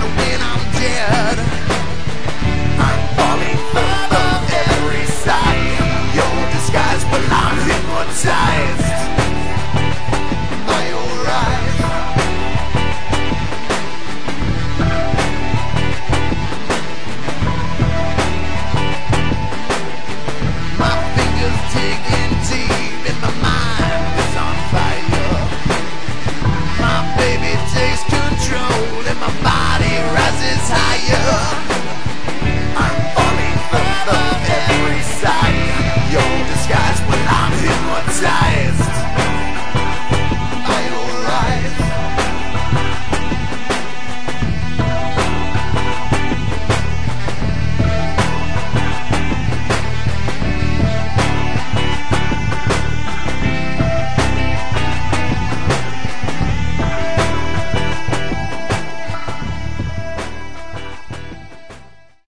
when I'm dead. I'm falling from every side. Your disguise, well, I'm hypnotized.